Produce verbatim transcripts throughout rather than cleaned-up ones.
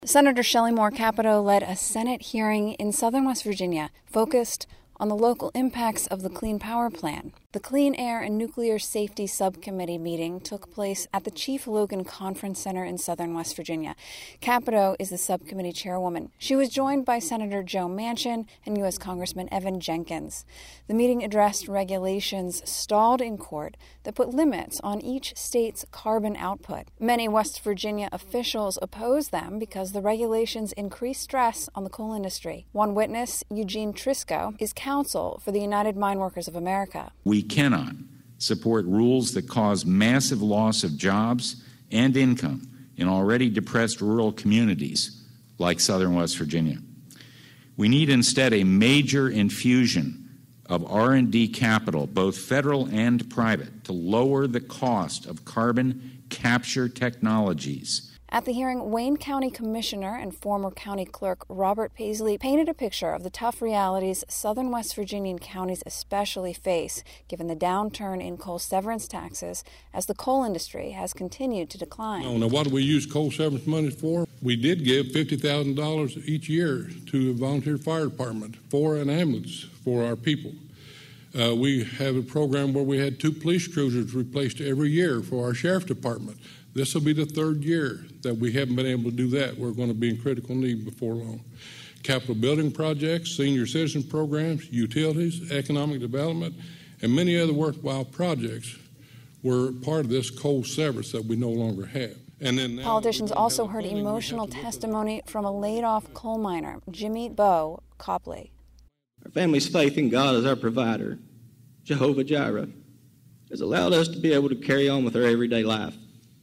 Senator Shelley Moore Capito led a Senate hearing in southern West Virginia focused on the local impacts of the Clean Power Plan. The Clean Air and Nuclear Safety Subcommittee meeting took place at the Chief Logan Conference Center in southern West Virginia. Capito is the subcommittee chairwoman. She was joined by Senator Joe Manchin and U S Congressman Evan Jenkins. The meeting addressed regulations stalled in court that put limits on each state's carbon output. Many West Virginia officials oppose them because the regulations increase stress on the coal industry. One witness, Eugene Trisco, is counsel for the United Mine Workers of America. We cannot support rules that cause massive loss of jobs and income in already depressed rural communities like southern West Virginia. We need instead a major infusion of R and D capital, both federal and private, to lower the cost of carbon capture technologies. At the hearing, Wayne County Commissioner and former County Clerk Robert Paisley painted a picture of the tough realities southern West Virginian counties especially face, given the downturn in coal severance taxes as the coal industry has continued to decline. Oh, now, what do we use coal severance money for? We did give fifty thousand dollars each year to a volunteer fire department for an ambulance for our people. Uh, we have a program where we had two police cruisers replaced every year for our sheriff's department. This will be the third year that we haven't been able to do that. We're going to be in critical need before long. Capital building projects, senior citizen programs, utilities, economic development, and many other worthwhile projects were part of this coal severance that we no longer have. And then Politicians also heard emotional testimony from a laid-off coal miner, Jimmy Bo Copley. Our family's faith in God as our provider, Jehovah Jireh, has allowed us to be able to carry on with our everyday life.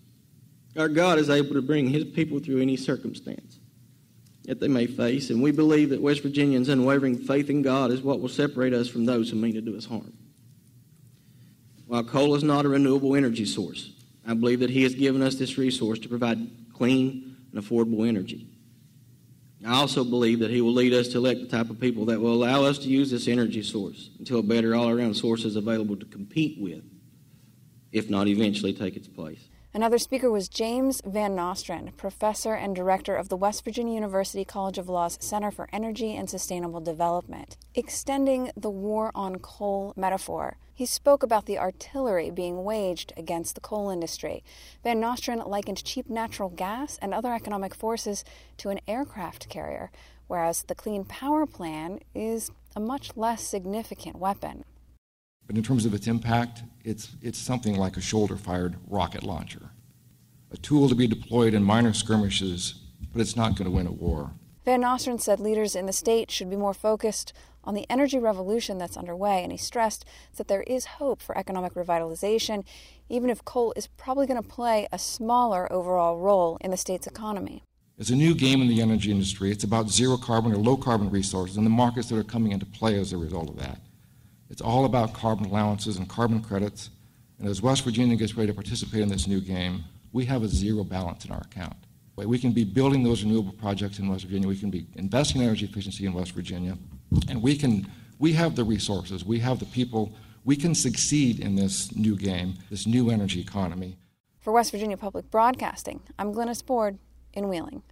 Our God is able to bring his people through any circumstance that they may face, and we believe that West Virginians' unwavering faith in God is what will separate us from those who mean to do us harm. While coal is not a renewable energy source, I believe that he has given us this resource to provide clean and affordable energy. I also believe that he will lead us to elect the type of people that will allow us to use this energy source until a better all-around source is available to compete with, if not eventually take its place. Another speaker was James Van Nostrand, professor and director of the West Virginia University College of Law's Center for Energy and Sustainable Development. Extending the war on coal metaphor, he spoke about the artillery being waged against the coal industry. Van Nostrand likened cheap natural gas and other economic forces to an aircraft carrier, whereas the Clean Power Plan is a much less significant weapon. But in terms of its impact, it's, it's something like a shoulder-fired rocket launcher, a tool to be deployed in minor skirmishes, but it's not going to win a war. Van Nostrand said leaders in the state should be more focused on the energy revolution that's underway, and he stressed that there is hope for economic revitalization, even if coal is probably going to play a smaller overall role in the state's economy. It's a new game in the energy industry. It's about zero-carbon or low-carbon resources and the markets that are coming into play as a result of that. It's all about carbon allowances and carbon credits, and as West Virginia gets ready to participate in this new game, we have a zero balance in our account. We can be building those renewable projects in West Virginia, we can be investing in energy efficiency in West Virginia, and we can, we have the resources, we have the people, we can succeed in this new game, this new energy economy. For West Virginia Public Broadcasting, I'm Glennis Board in Wheeling.